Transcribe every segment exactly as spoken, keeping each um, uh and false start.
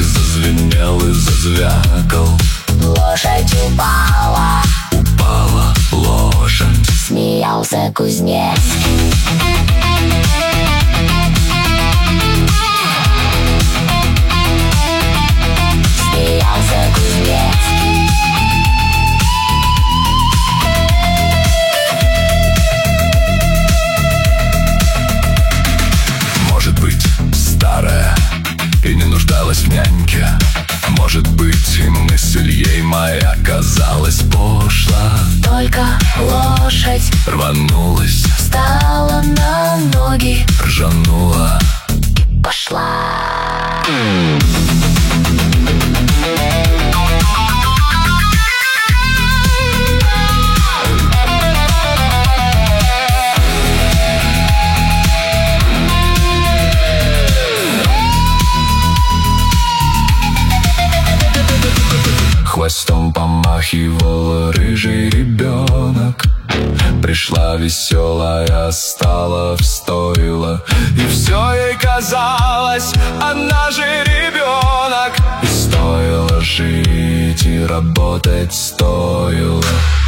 зазвенел и зазвякал. Лошадь упала, упала лошадь. Смеялся кузнец. Смеялся кузнец. Может быть, старая и не нуждалась в няньке. Может быть, и мысль ей моя казалась пошла. Только лошадь рванулась, встала на ноги, ржанула и пошла. Хвостом помахивал рыжий ребенок. Пришла веселая, стала в стойло, и все ей казалось, она же ребенок. И стоило жить, и работать стоило.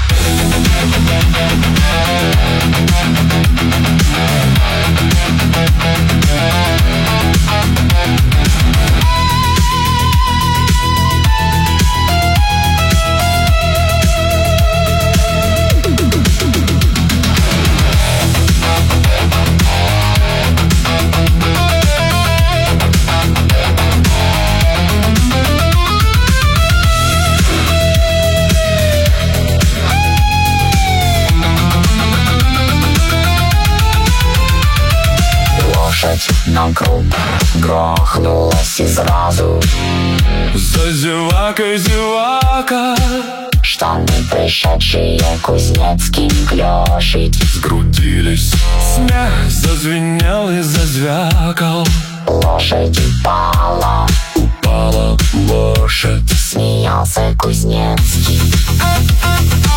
На круг грохнулась и сразу за зевакой зевака. Штаны пришедшие кузнецким клёшить сгрудились. Смех зазвенел и зазвякал. Лошадь упала, упала лошадь. Смеялся Кузнецкий.